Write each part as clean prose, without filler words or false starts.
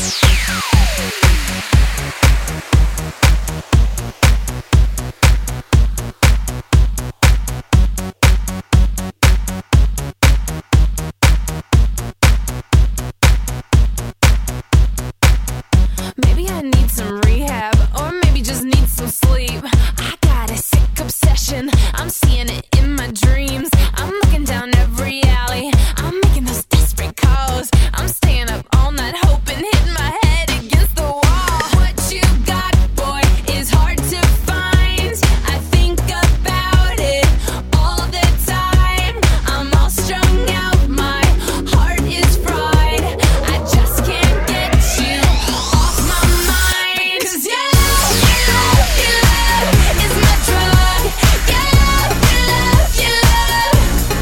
Maybe I need some rehab, or maybe just need some sleep. I got a sick obsession, I'm seeing it in my dreams. I'm looking down every alley, I'm making those desperate calls. I'm staying up all night hoping, hitting my head against the wall. What you got, boy, is hard to find. I think about it all the time. I'm all strung out, my heart is fried. I just can't get you off my mind. 'Cause your love is my drug. Your love is my drug.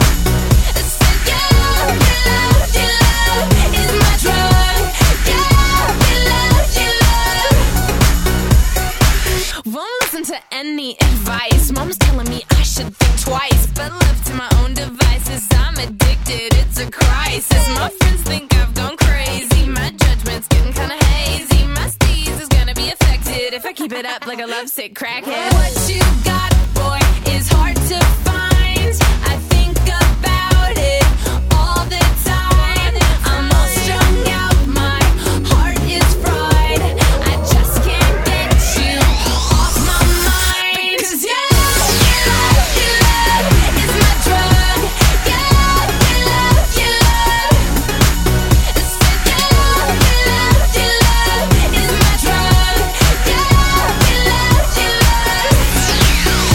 Won't listen to any advice. Mom's telling me I should think twice, but left to my own devices, I'm addicted, it's a crisis. My friends think I've gone crazy, my judgment's getting kinda hazy. My steez is gonna be affected if I keep it up like a lovesick crackhead. What you got, boy, is hard to find. I think about it all the time. I'm all strung out, my heart is fried. I just can't get you off my mind. 'Cause your love is my drug. Your love is my drug. Your love is my drug.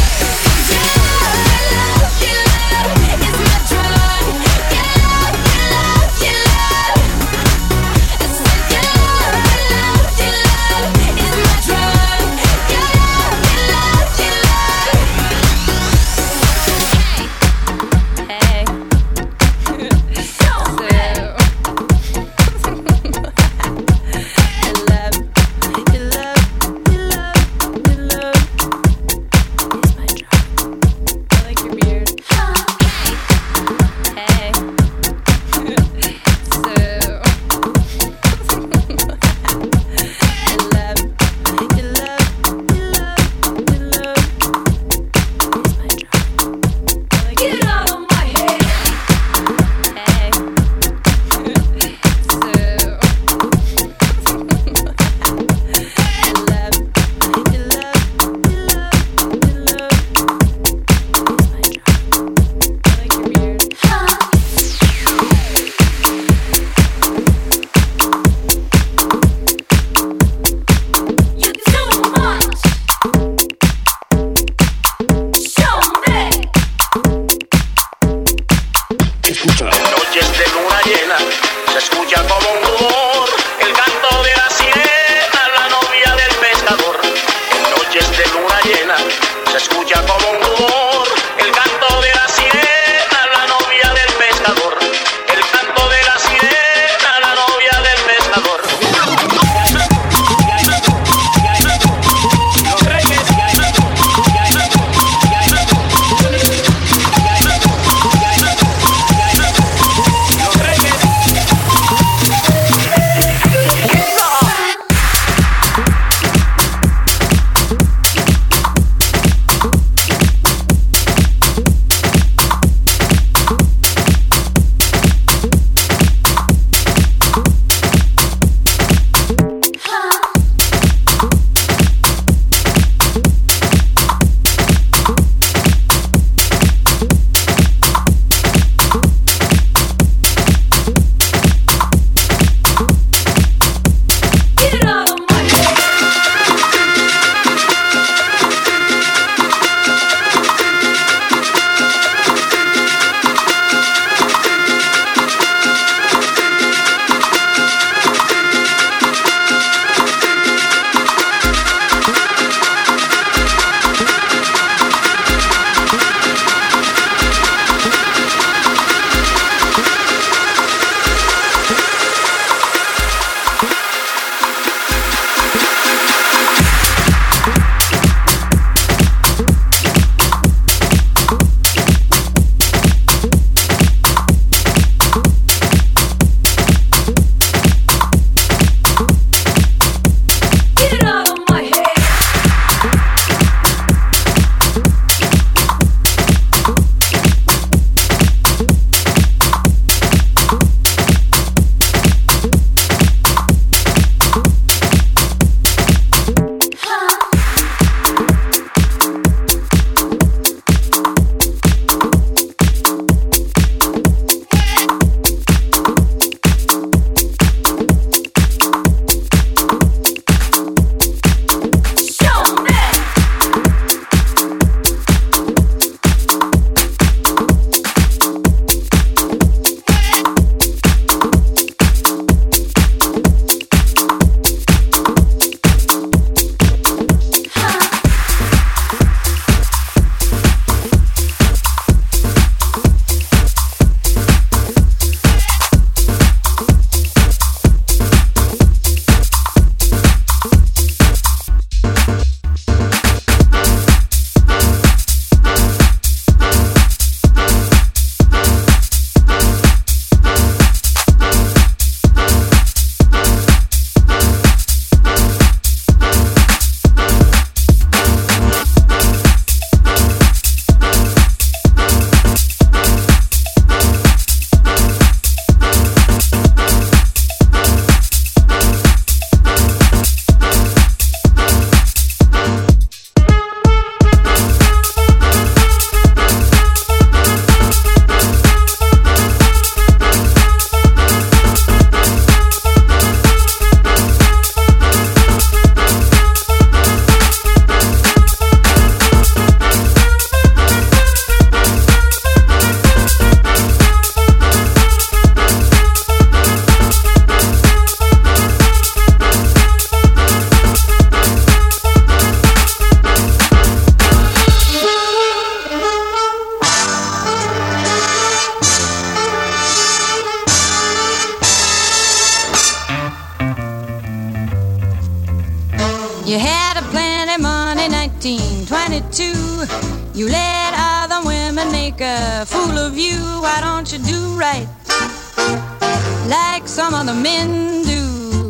You had a plenty money, 1922. You let other women make a fool of you. Why don't you do right like some other men do?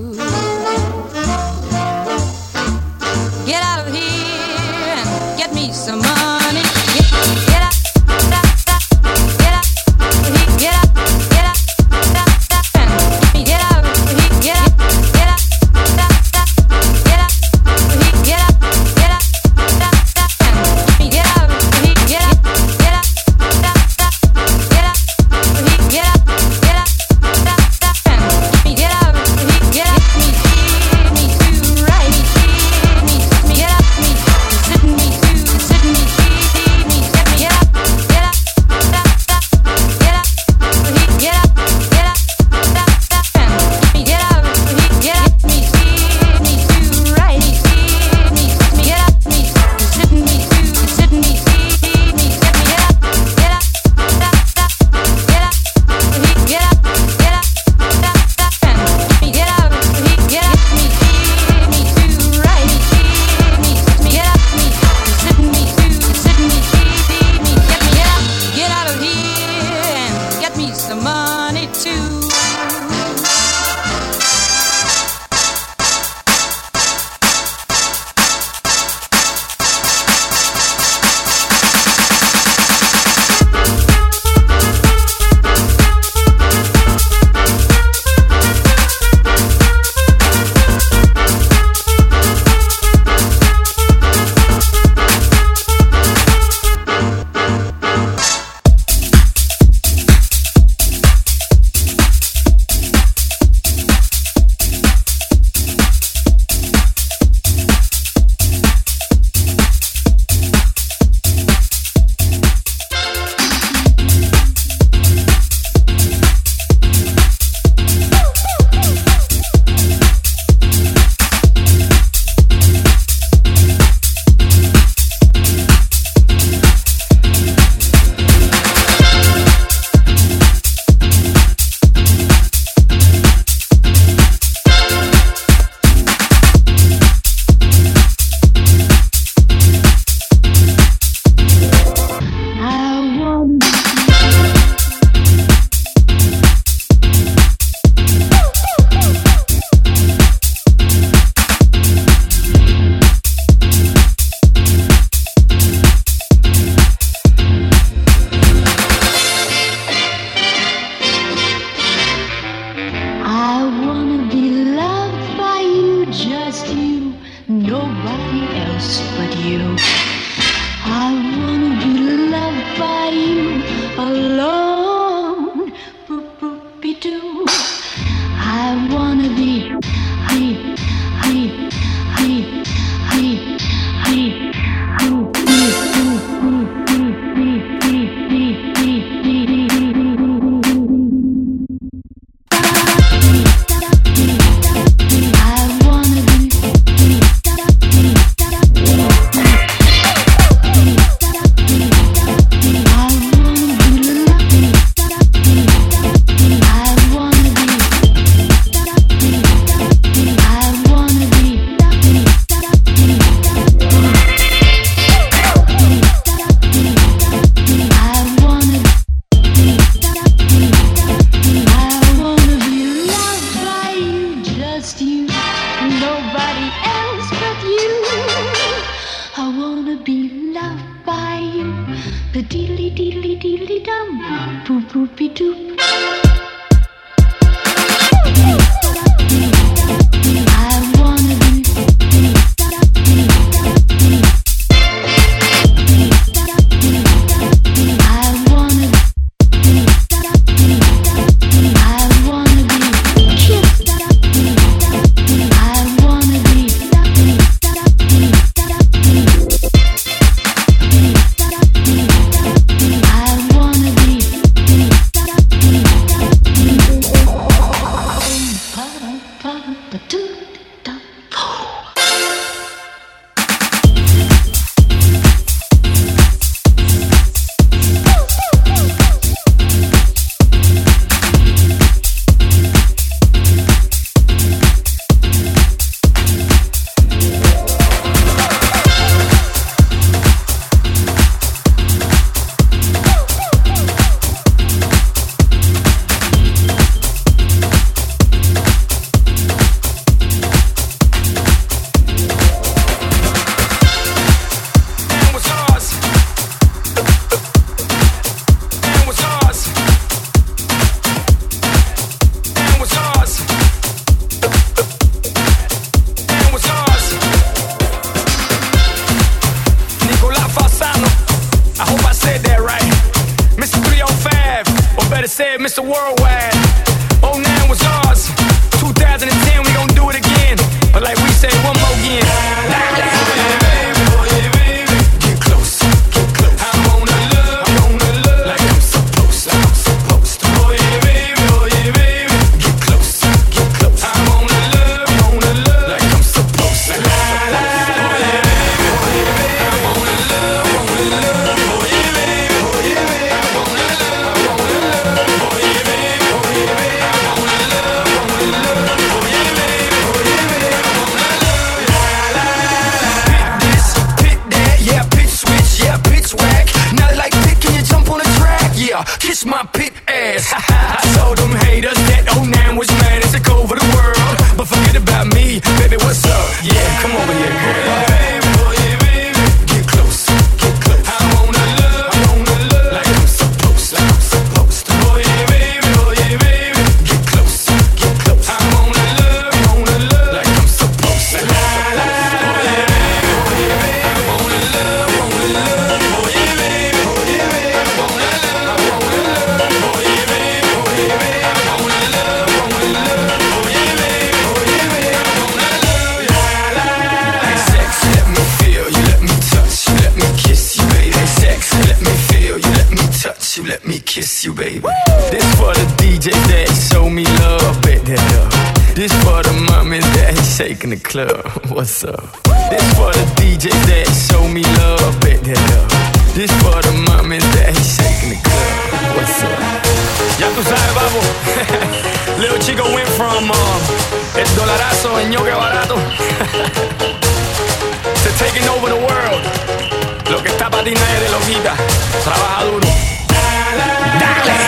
Get out of here and get me some money. Get out. yeah, kiss my pit ass. I told them haters that 09 was mine and took over the world. But forget about me, baby, what's up? Yeah, come over here, girl. Baby, baby, get close, get close. I wanna love like I'm supposed to, Oh yeah, baby, get close, get close. I wanna love like I'm supposed to. You let me kiss you, baby. Woo! This for the DJs that show me love, baby. This for the mommies that shaking the club. What's up? This for the DJs that show me love, baby. This for the mommies that shaking the club. What's up? Ya tú sabes, papo. Little Chico went from el dolarazo en ñoque barato to taking over the world. Lo que está para ti nadie te lo quita. Trabaja duro. Dale.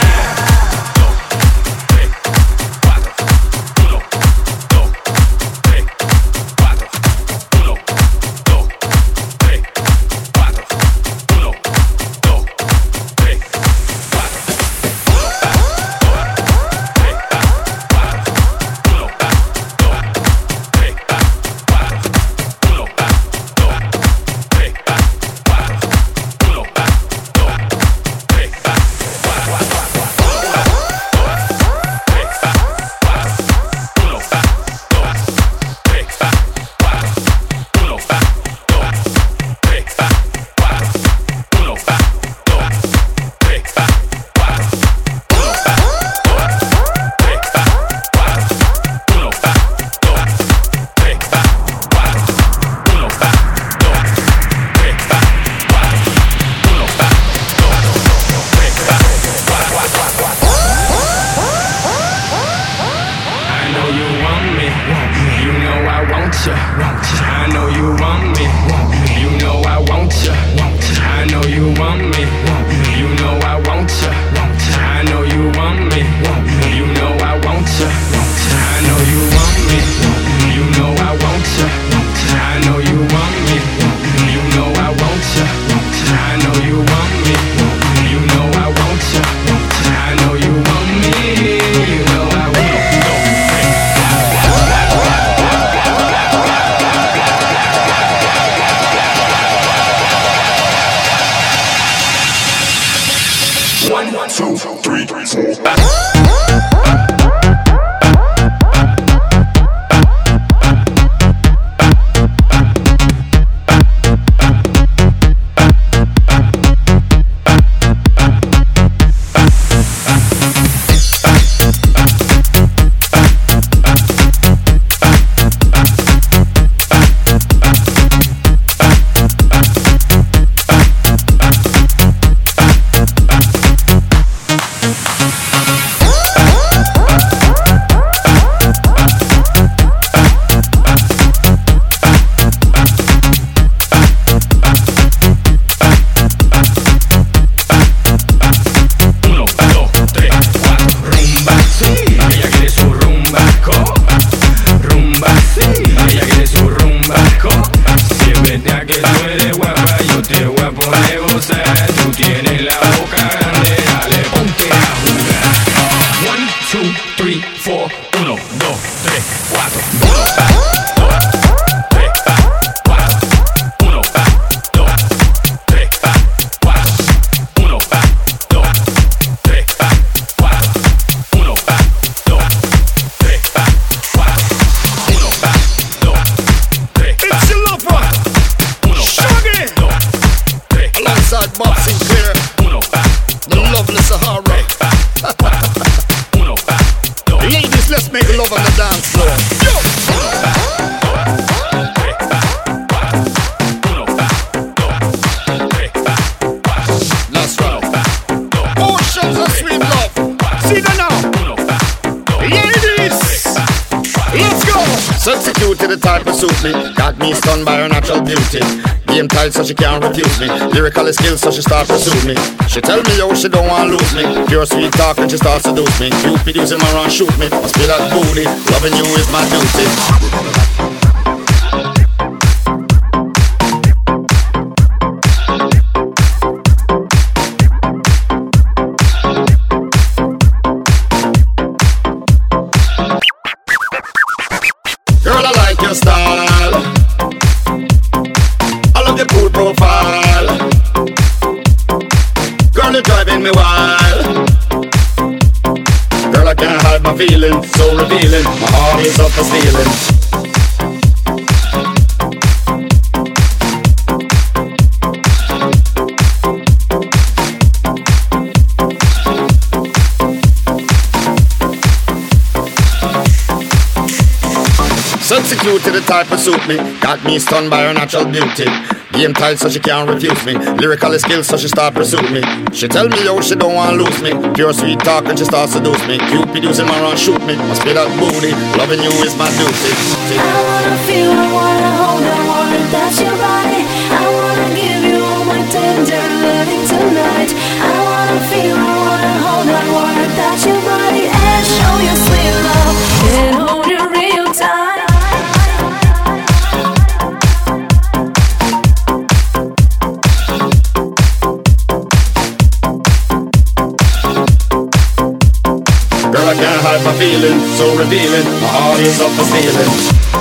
Ladies, let's make love on the dance floor. Yo! Sexy cute to the type of suit me. Got me stunned by her natural beauty. Game tight so she can't refuse me. Lyrical skills so she start pursue me. She tell me yo she don't want lose me. Pure sweet talk and she start seduce me. You producing my run shoot me. Must be that booty. Loving you is my duty. Girl, I like your style. I love your cool profile. Girl, you're driving me wild. Girl, I can't hide my feelings, so revealing. My heart is up for stealing. Sexy cute to the type of suit me. Got me stunned by her natural beauty. Game tight so she can't refuse me. Lyrical skills so she start pursue me. She tell me yo she don't want lose me. Pure sweet talk and she start seduce me. Cupid using my run shoot me. Must be that booty. Loving you is my duty. I wanna feel, I wanna hold, I wanna touch your body. I wanna give you all my tender loving tonight. I wanna feel, I wanna hold, I wanna touch your body and show you sweet love and hold you real tight. Girl, I can't hide my feelings, so revealing. My heart is up for stealing.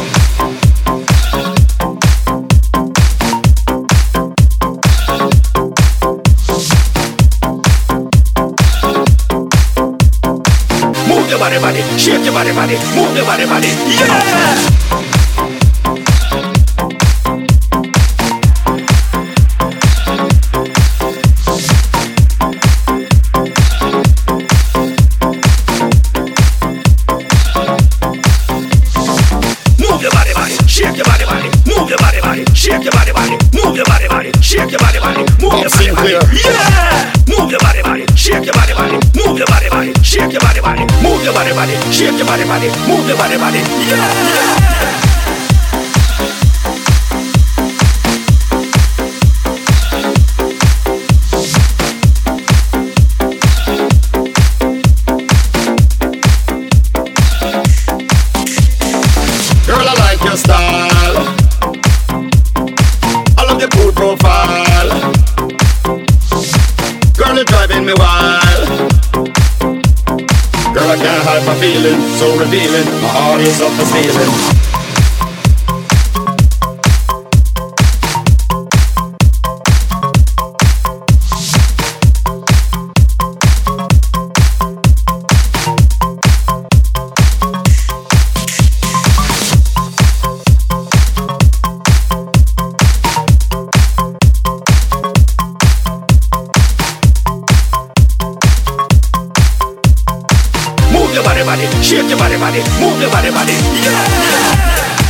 Move your body, body, shake your body, body, move your body, body, yeah! Shake your body, body, move your body, body, shake your body, body, move your body, body, shake your body, body, move your body, body, yeah! Move your body, body, shake your body, body, move your body, body, shake your body, body, move your body, body, shake your body, body, move your body, body, yeah! Girl, I like your style. I love your cool profile. Girl, you're driving me wild. Girl, I can't hide my feelings, so revealing. My heart is up for stealing. Move your body, body, shake your body, body, move your body, body, yeah!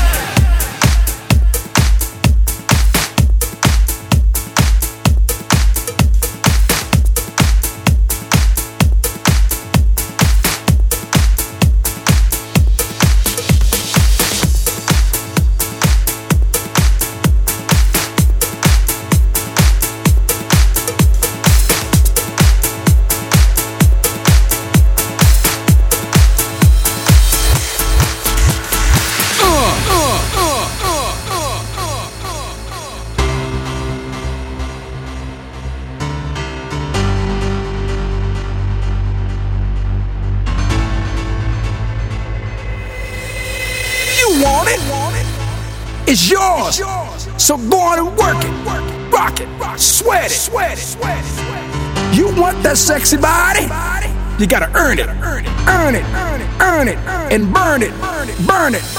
It's yours. So go on and work it, rock it, sweat it. You want that sexy body? You gotta earn it, earn it, earn it, and burn it, burn it.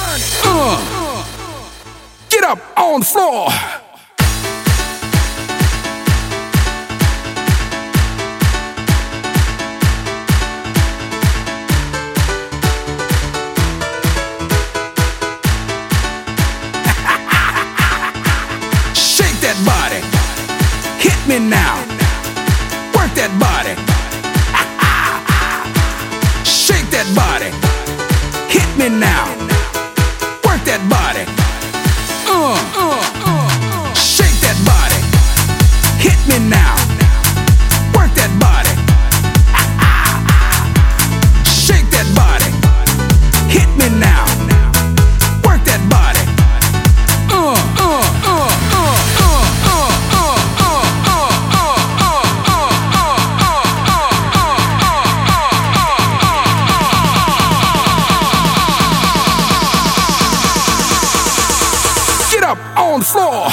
Get up on the floor. Body, hit me now. Work that body. Shake that body. Hit me now. on the floor.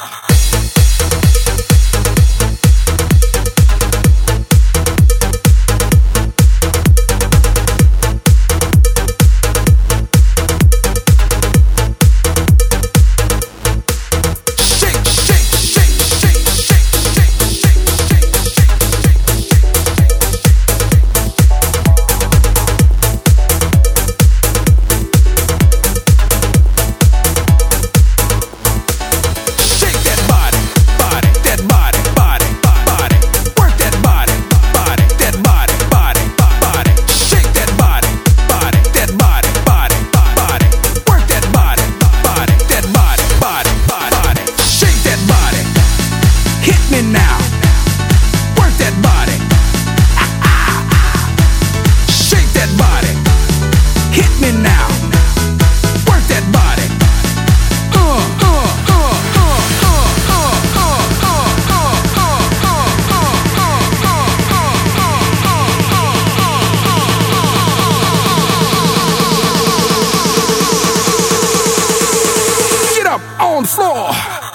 On the floor.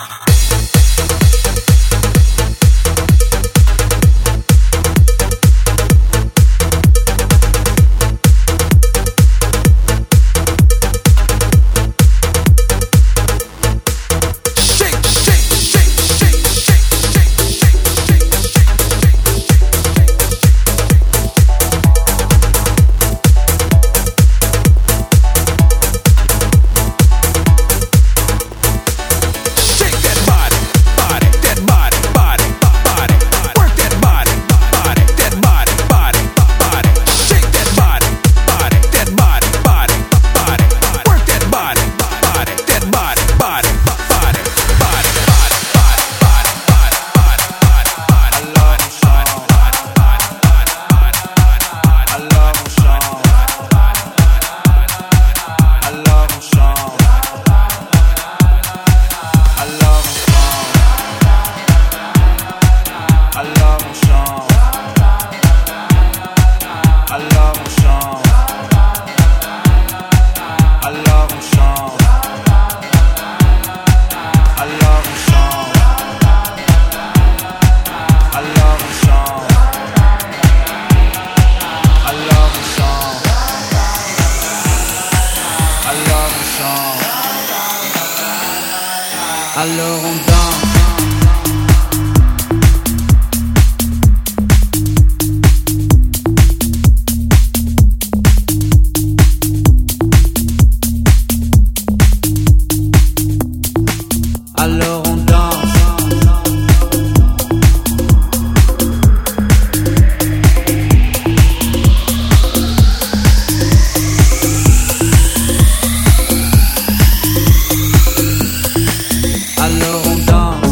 Alors on danse. Alors on danse. Alors on danse.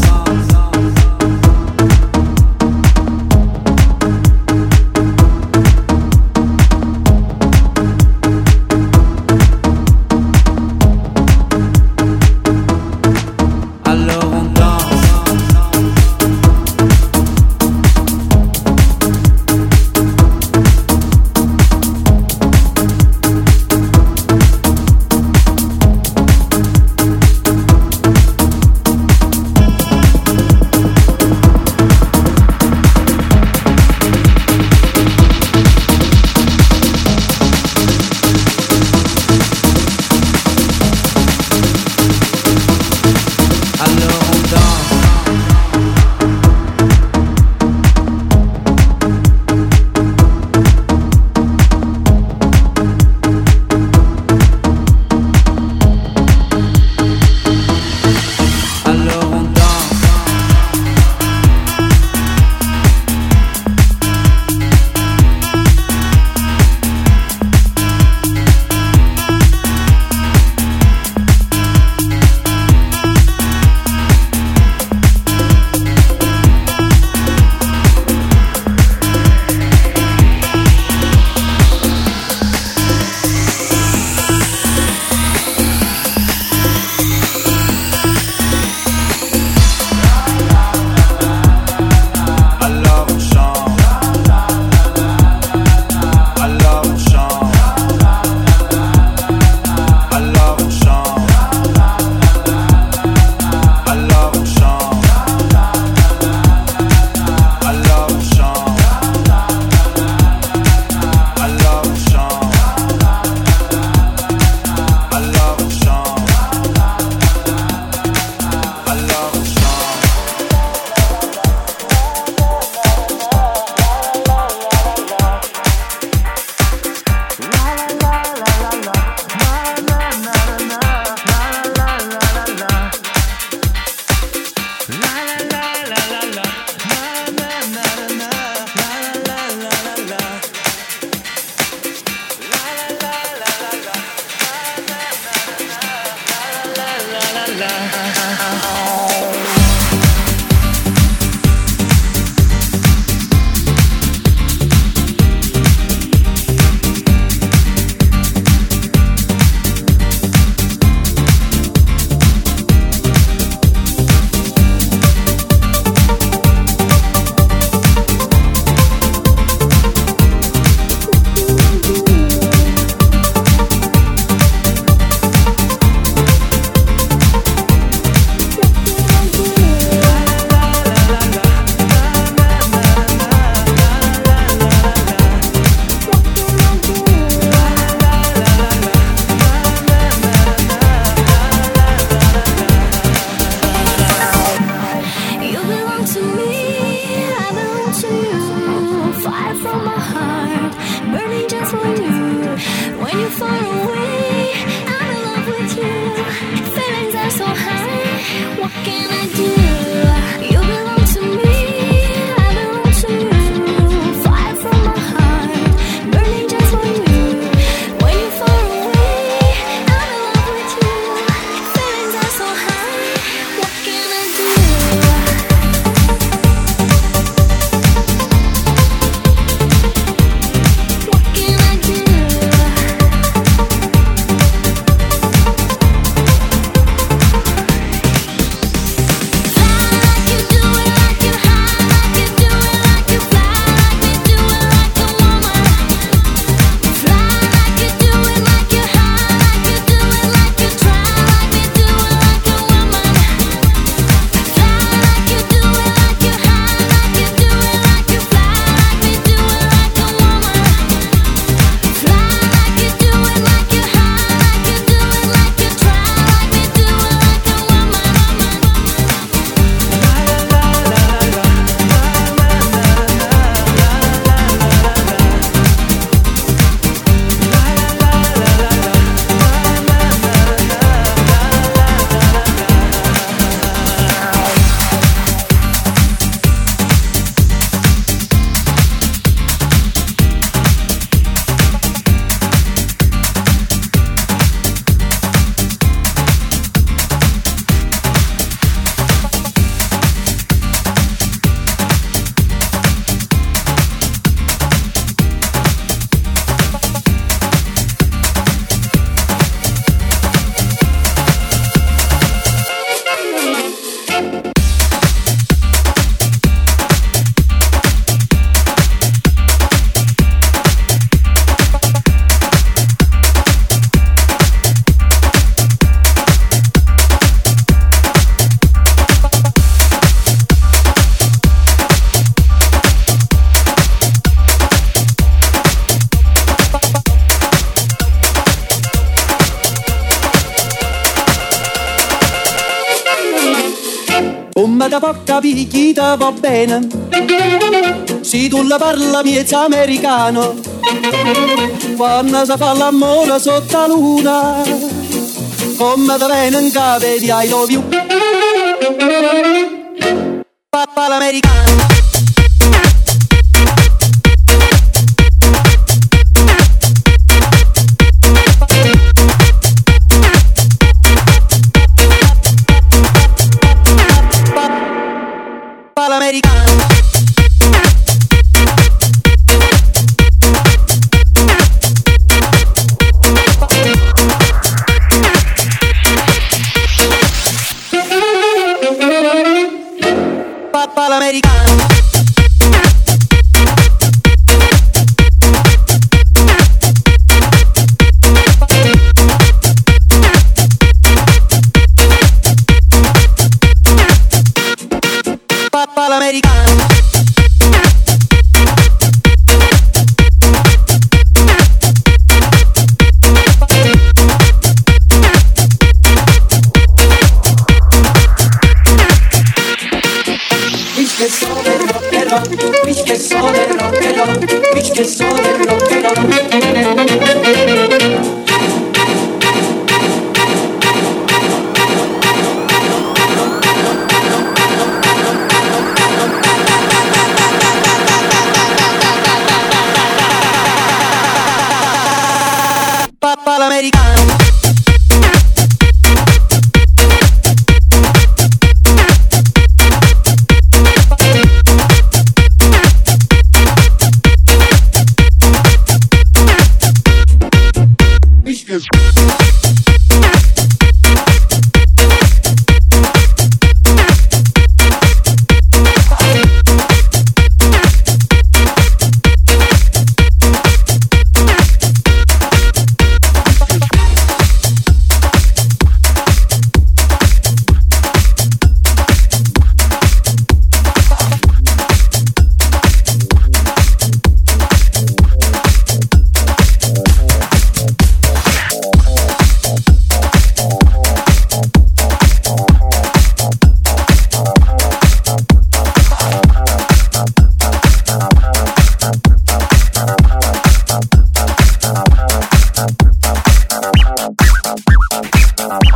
Come da può capire chi ti va bene, se tu la parla miezza americano, quando si fa l'amore sotto la luna, come da viene in capo di I love you, papà l'americano.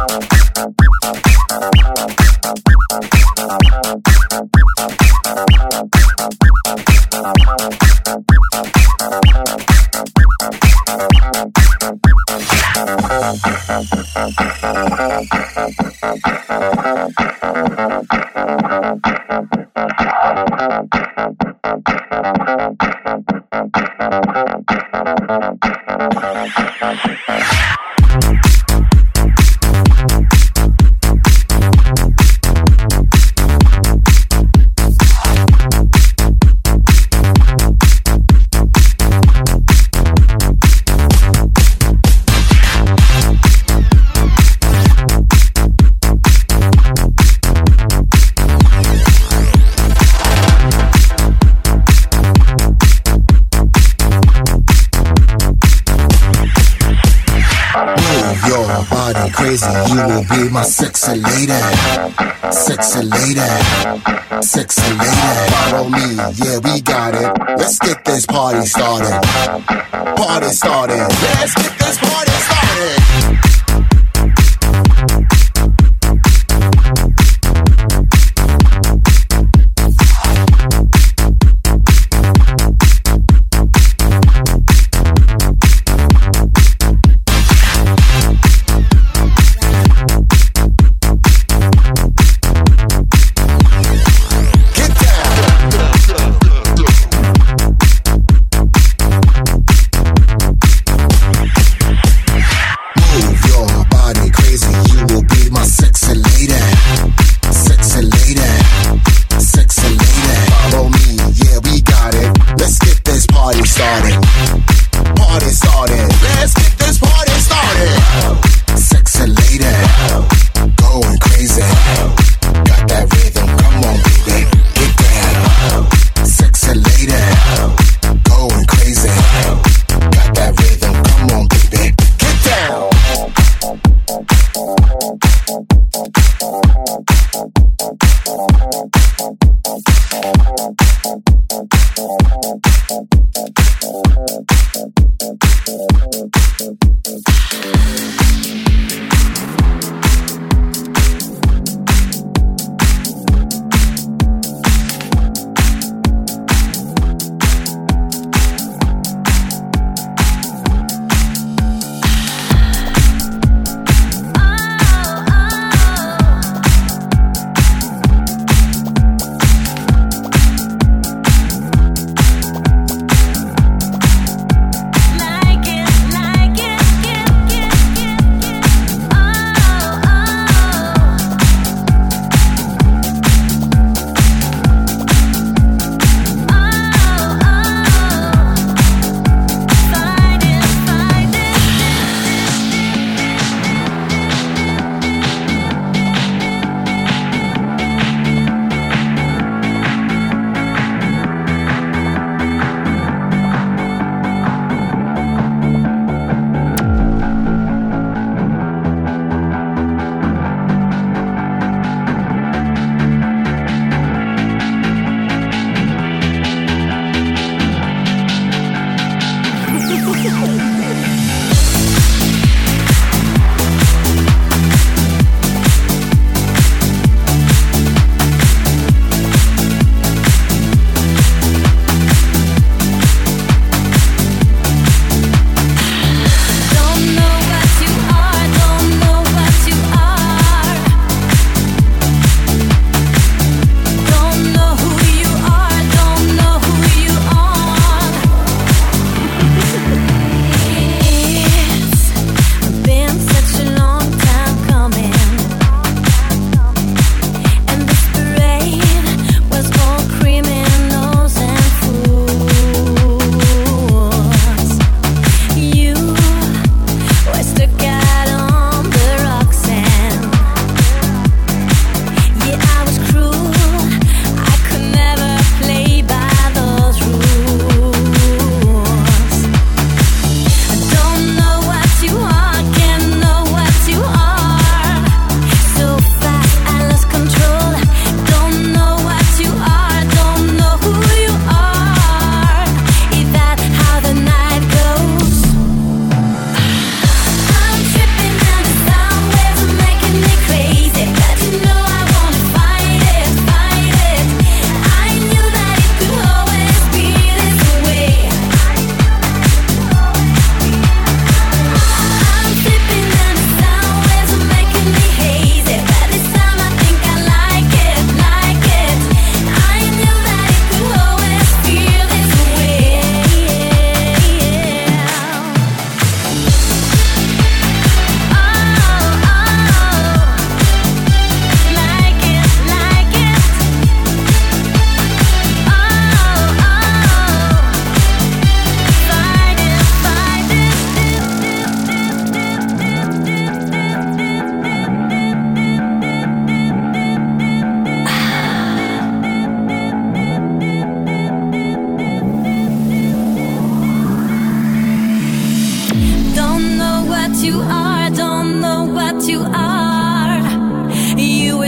You will be my sexy lady, sexy lady, sexy lady. Follow me, yeah, we got it. Let's get this party started. Party started. Let's get this party started.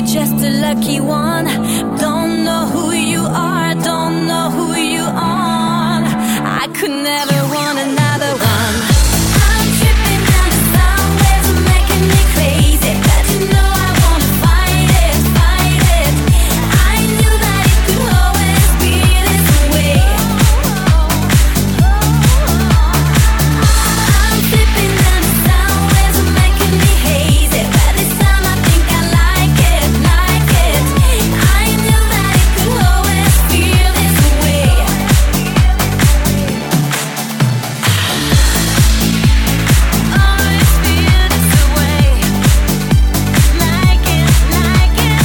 just a lucky one. Don't know who you are, don't know who you are. I could never want another one. I'm tripping down the soundwaves, making me crazy, but you know I wanna fight it, fight it. I knew that it could always be this way. I'm tripping down the soundwaves, making me hazy, but this time I think I like it, like it. I knew that it could always feel this way. Always feel this way. Like it, like it.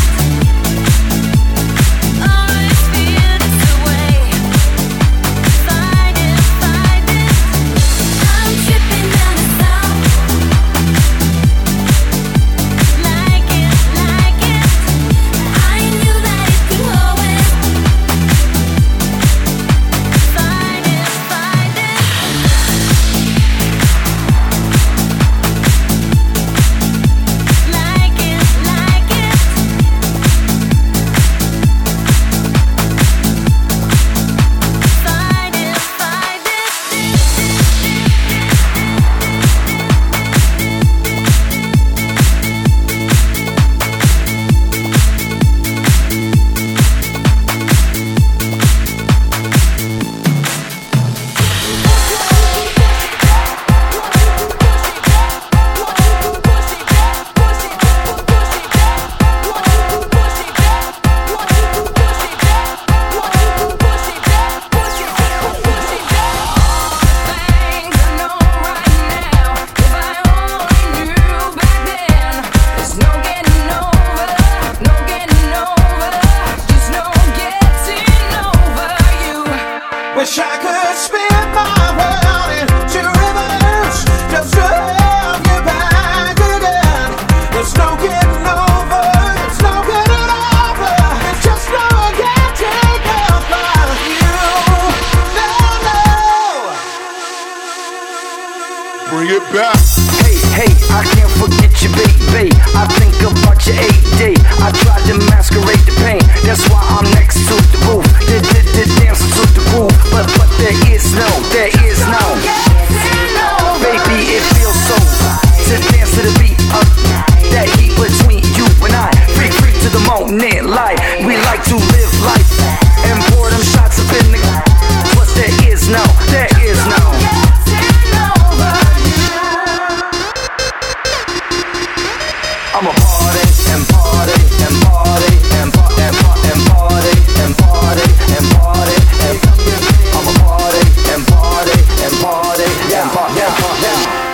Always feel this way. Fight it, fight it. I'm tripping down the sound. Like it, like it. I knew that it could always fight it, fight it. Like it, like it. Fight it, fight it. Wish I could spin my world into reverse just to have you back again. There's no getting over, there's no getting over. It's just no one can take up like you. No, no. Bring it back. Hey, hey, I can't forget you, baby. I think about your 8-day. I tried to masquerade the pain. That's why I'm next to the roof. Dance to the groove, but there is no. Baby, it feels so to dance to the beat of that heat between you and I. Free to the moment, light. We like to live life and pour them shots up in the. But there is no. I'm a party and party and party and party and party and party and party and party and I'm a party and party and party and party and party.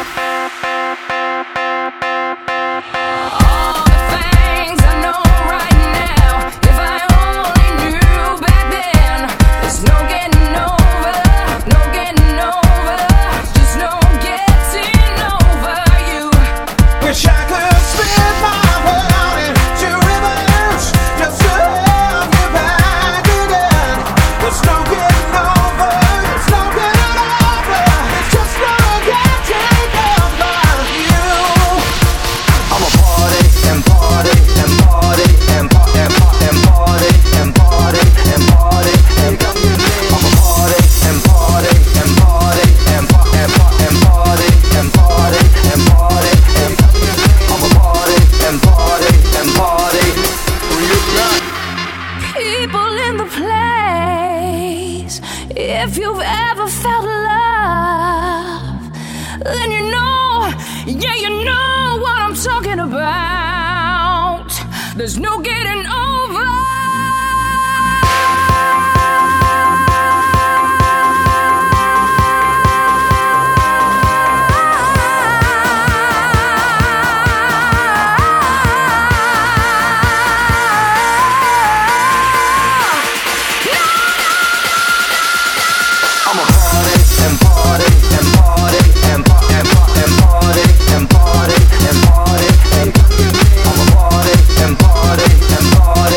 All the things I know right now, if I only knew back then, there's no getting over, no getting over, just no getting over you. Wish I could spin my world into reverse just to have you back again. There's no getting over, there's no getting over. It's just no one can take up like you. I'm a party and party and party and party and party and party and party and party and I'm a party and party and party and party and party and party and party and party and I'm a party and party and party. Bring it back. People in the place. If you've ever felt love, then you know, yeah, you know what I'm talking about. There's no getting over. I'm a party and party and party and party and party and party and party and party and I'm a party and party and party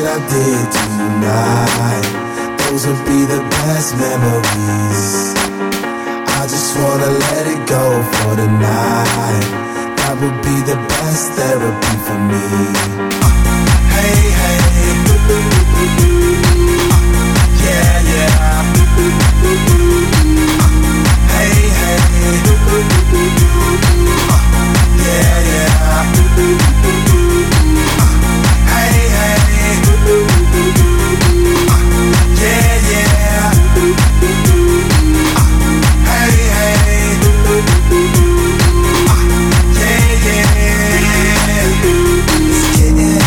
that I did tonight, those would be the best memories. I just wanna let it go for the night. That would be the best therapy for me. Hey, hey, yeah, yeah. Hey, hey, yeah, yeah. Hey, hey, yeah, yeah. Hey, hey, yeah, yeah. It's getting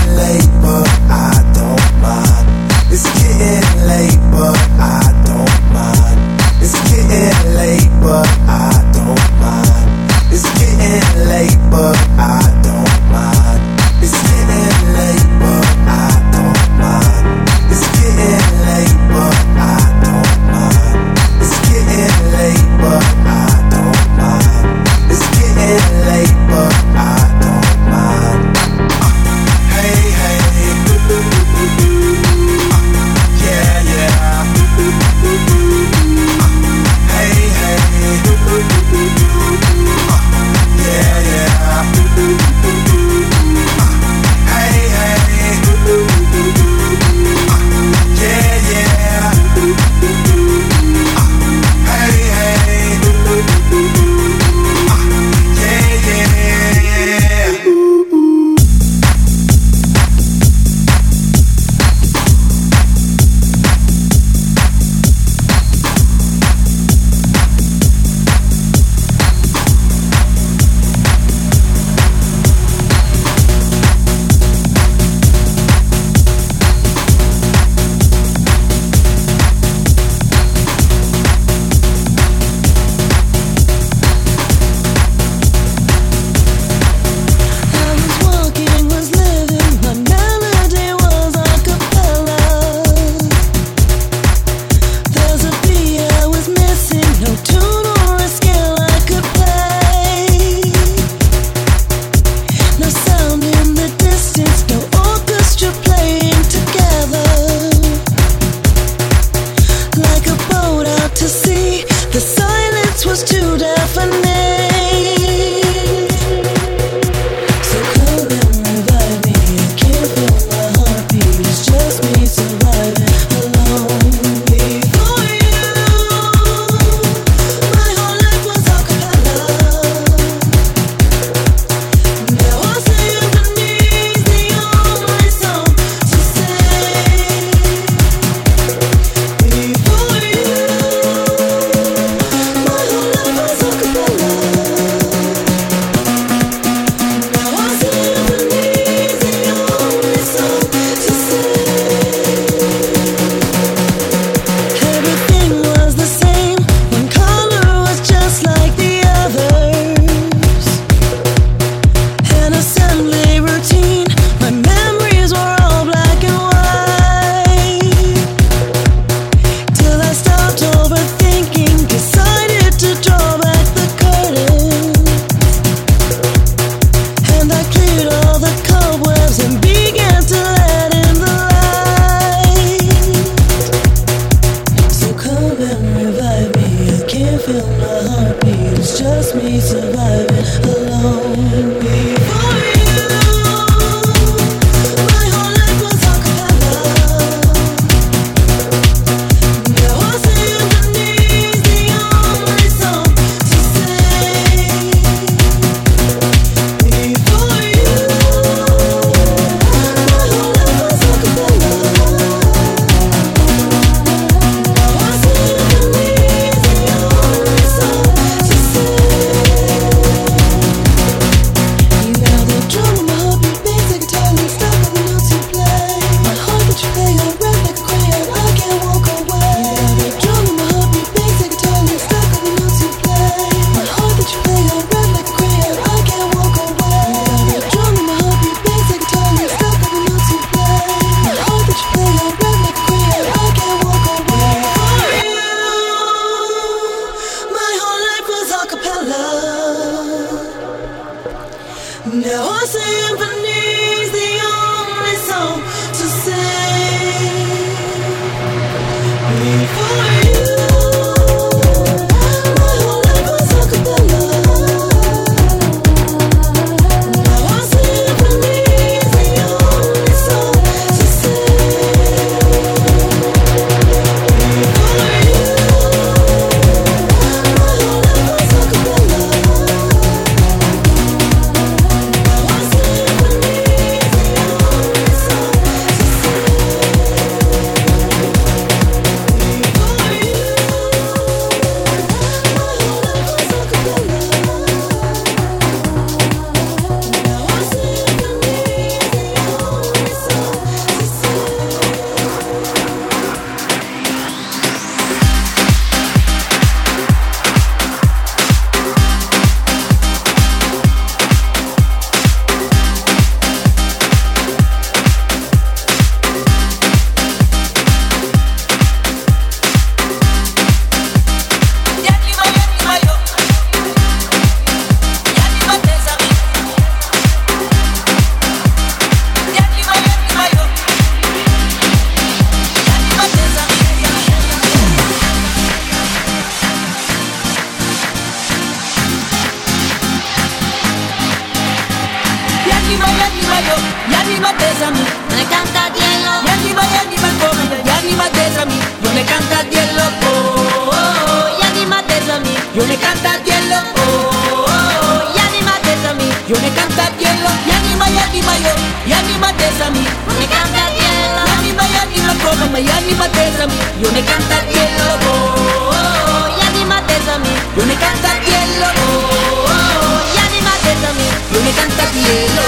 desami, yo le canta a Dielo. Yanima come, yanima desami, yo le canta a Dielo. Oh, oh, yanima desami, yo le canta a Dielo. Oh, oh, yanima desami, yo le canta a Dielo. Yanima yo, yanima desami, yo le canta a Dielo. Yanima come, yanima desami, yo le canta a Dielo. Oh, oh, yanima desami, yo le canta a Dielo. Oh, oh, yanima desami, yo le canta a Dielo.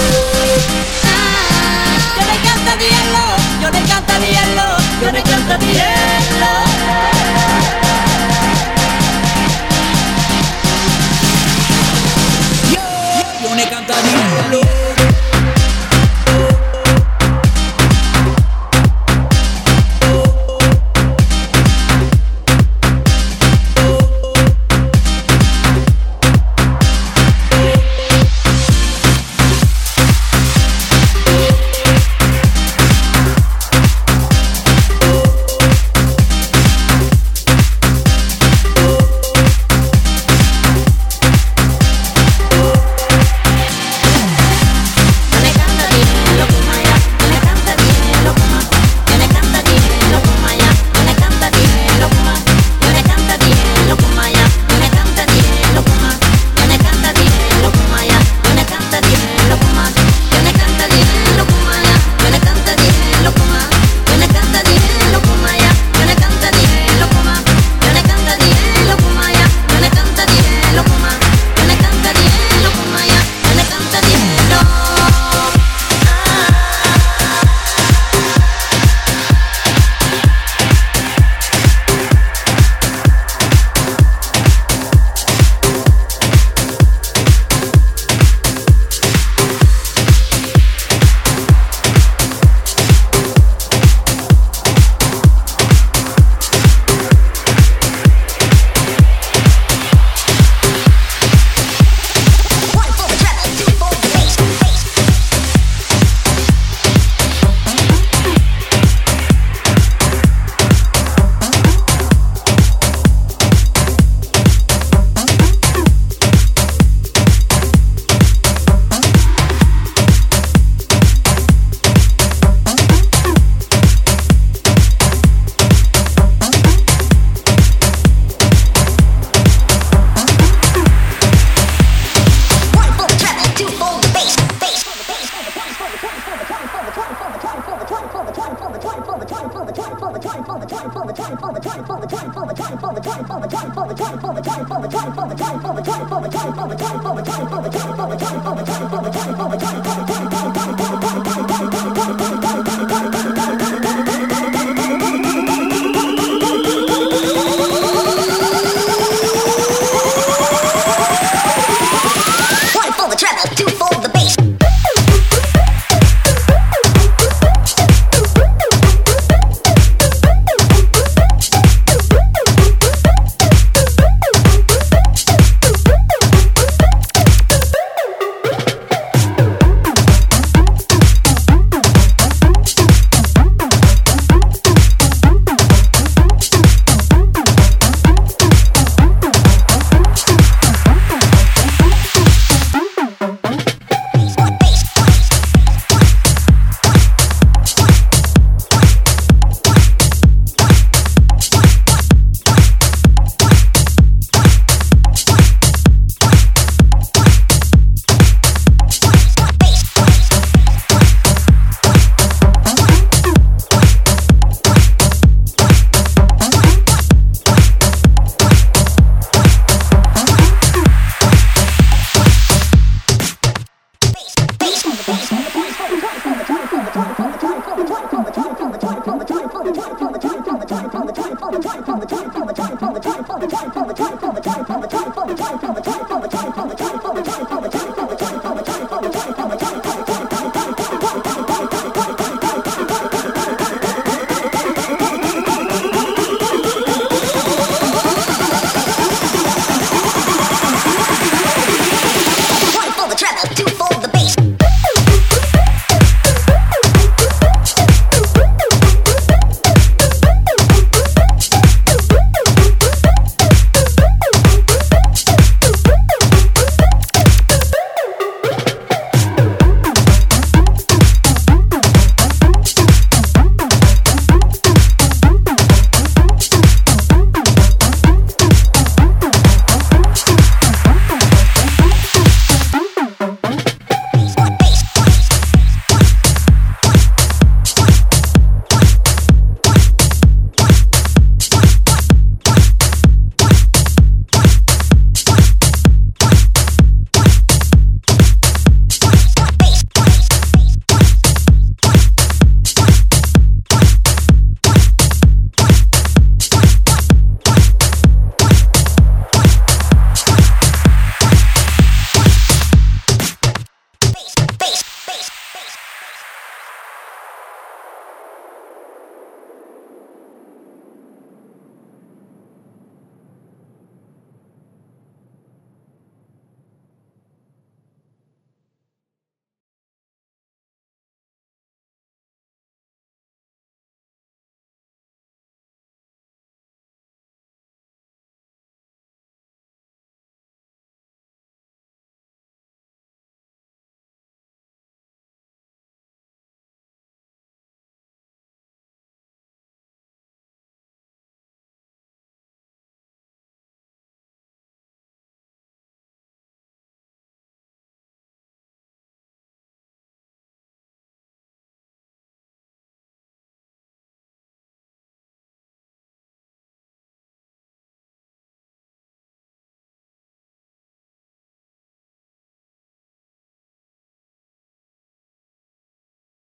Yo le canta a Dielo, yo le canta a Dielo, yo le canta a Dielo. Yo le canta a Dielo. For the